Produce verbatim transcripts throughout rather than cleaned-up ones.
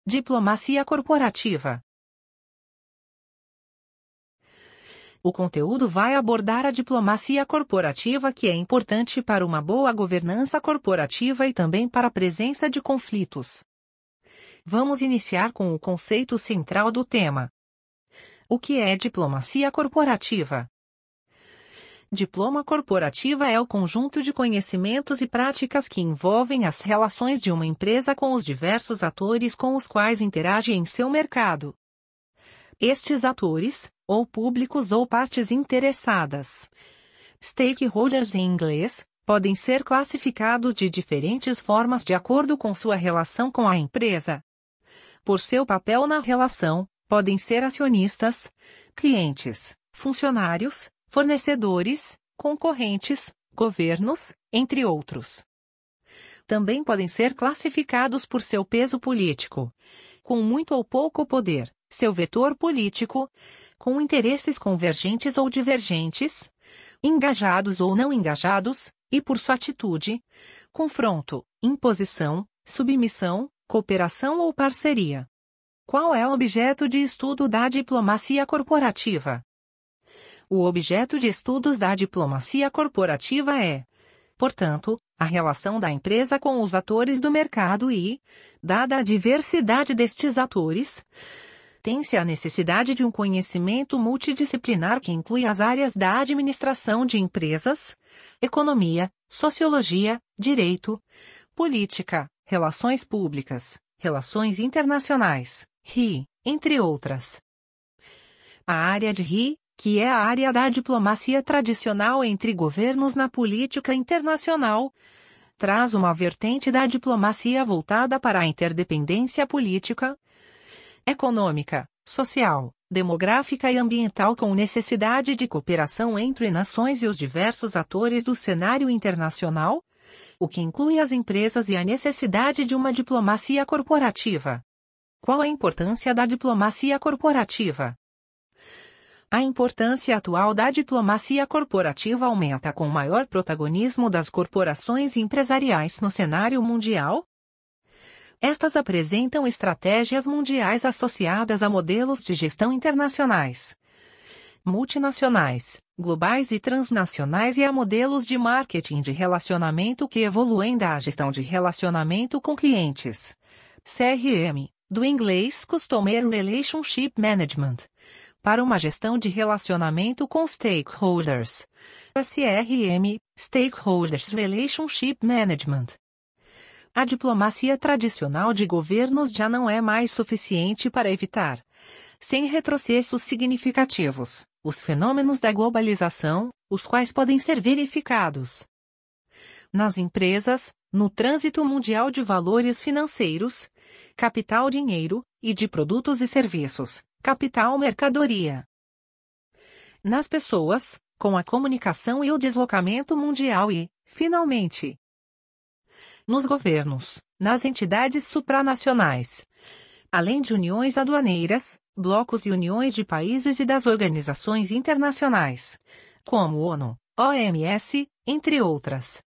Diplomacia corporativa. O conteúdo vai abordar a diplomacia corporativa, que é importante para uma boa governança corporativa e também para a presença de conflitos. Vamos iniciar com o conceito central do tema. O que é diplomacia corporativa? Diploma corporativa é o conjunto de conhecimentos e práticas que envolvem as relações de uma empresa com os diversos atores com os quais interage em seu mercado. Estes atores, ou públicos ou partes interessadas, stakeholders em inglês, podem ser classificados de diferentes formas de acordo com sua relação com a empresa. Por seu papel na relação, podem ser acionistas, clientes, funcionários, fornecedores, concorrentes, governos, entre outros. Também podem ser classificados por seu peso político, com muito ou pouco poder, seu vetor político, com interesses convergentes ou divergentes, engajados ou não engajados, e por sua atitude, confronto, imposição, submissão, cooperação ou parceria. Qual é o objeto de estudo da diplomacia corporativa? O objeto de estudos da diplomacia corporativa é, portanto, a relação da empresa com os atores do mercado e, dada a diversidade destes atores, tem-se a necessidade de um conhecimento multidisciplinar que inclui as áreas da administração de empresas, economia, sociologia, direito, política, relações públicas, relações internacionais, R I, entre outras. A área de R I, que é a área da diplomacia tradicional entre governos na política internacional, traz uma vertente da diplomacia voltada para a interdependência política, econômica, social, demográfica e ambiental com necessidade de cooperação entre nações e os diversos atores do cenário internacional, o que inclui as empresas e a necessidade de uma diplomacia corporativa. Qual a importância da diplomacia corporativa? A importância atual da diplomacia corporativa aumenta com o maior protagonismo das corporações empresariais no cenário mundial. Estas apresentam estratégias mundiais associadas a modelos de gestão internacionais, multinacionais, globais e transnacionais e a modelos de marketing de relacionamento que evoluem da gestão de relacionamento com clientes, C R M, do inglês Customer Relationship Management, para uma gestão de relacionamento com stakeholders, S R M, Stakeholders Relationship Management. A diplomacia tradicional de governos já não é mais suficiente para evitar, sem retrocessos significativos, os fenômenos da globalização, os quais podem ser verificados nas empresas, no trânsito mundial de valores financeiros, capital-dinheiro, e de produtos e serviços, capital-mercadoria. Nas pessoas, com a comunicação e o deslocamento mundial e, finalmente, nos governos, nas entidades supranacionais, além de uniões aduaneiras, blocos e uniões de países e das organizações internacionais, como ONU, O M S, entre outras.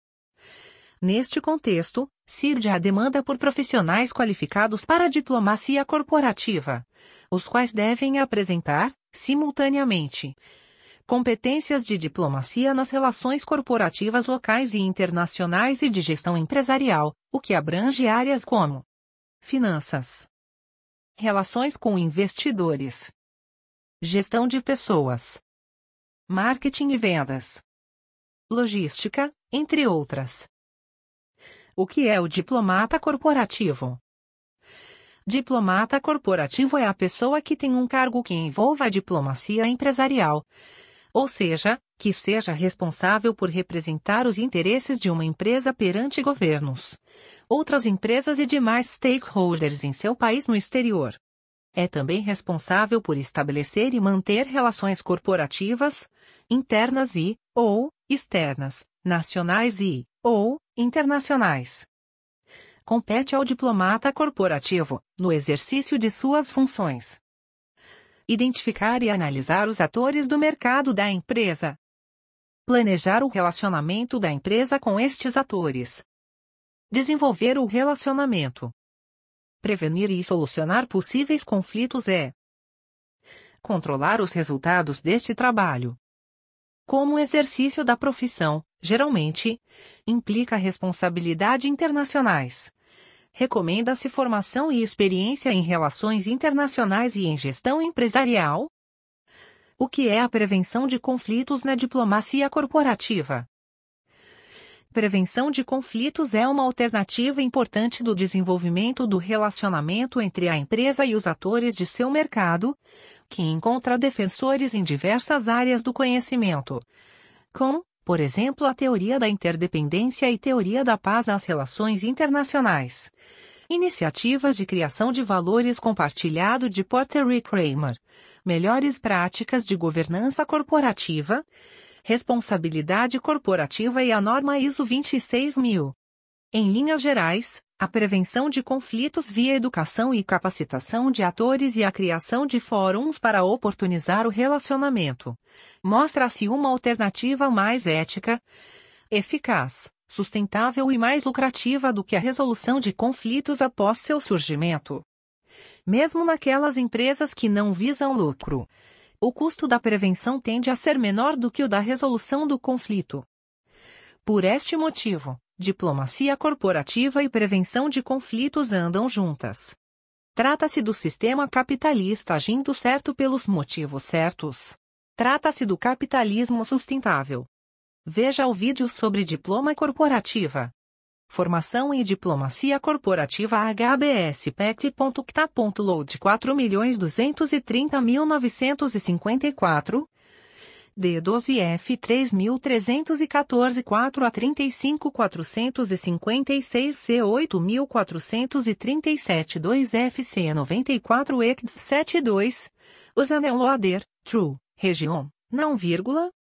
Neste contexto, surge a demanda por profissionais qualificados para a diplomacia corporativa, os quais devem apresentar, simultaneamente, competências de diplomacia nas relações corporativas locais e internacionais e de gestão empresarial, o que abrange áreas como finanças, relações com investidores, gestão de pessoas, marketing e vendas, logística, entre outras. O que é o diplomata corporativo? Diplomata corporativo é a pessoa que tem um cargo que envolva a diplomacia empresarial, ou seja, que seja responsável por representar os interesses de uma empresa perante governos, outras empresas e demais stakeholders em seu país no exterior. É também responsável por estabelecer e manter relações corporativas, internas e, ou, externas, nacionais e, ou, internacionais. Compete ao diplomata corporativo, no exercício de suas funções, identificar e analisar os atores do mercado da empresa, planejar o relacionamento da empresa com estes atores, desenvolver o relacionamento, Prevenir e solucionar possíveis conflitos é controlar os resultados deste trabalho. Como exercício da profissão, geralmente, implica responsabilidade internacionais. Recomenda-se formação e experiência em relações internacionais e em gestão empresarial. O que é a prevenção de conflitos na diplomacia corporativa? Prevenção de conflitos é uma alternativa importante do desenvolvimento do relacionamento entre a empresa e os atores de seu mercado, que encontra defensores em diversas áreas do conhecimento, como, por exemplo, a teoria da interdependência e teoria da paz nas relações internacionais. Iniciativas de criação de valores compartilhado de Porter e Kramer. Melhores práticas de governança corporativa, responsabilidade corporativa e a norma ISO vinte e seis mil. Em linhas gerais, a prevenção de conflitos via educação e capacitação de atores e a criação de fóruns para oportunizar o relacionamento. Mostra-se uma alternativa mais ética, eficaz, sustentável e mais lucrativa do que a resolução de conflitos após seu surgimento. Mesmo naquelas empresas que não visam lucro, o custo da prevenção tende a ser menor do que o da resolução do conflito. Por este motivo, diplomacia corporativa e prevenção de conflitos andam juntas. Trata-se do sistema capitalista agindo certo pelos motivos certos. Trata-se do capitalismo sustentável. Veja o vídeo sobre diploma corporativa. Formação em Diplomacia Corporativa H B S P E C ponto C T A ponto L O A D quatro milhões duzentos e trinta mil novecentos e cinquenta e quatro, D doze F três mil trezentos e quatorze quatro A trinta e cinco mil quatrocentos e cinquenta e seis C oito mil quatrocentos e trinta e sete dois F C noventa e quatro E C D setenta e dois, Usanel Loader, True, Região, não vírgula,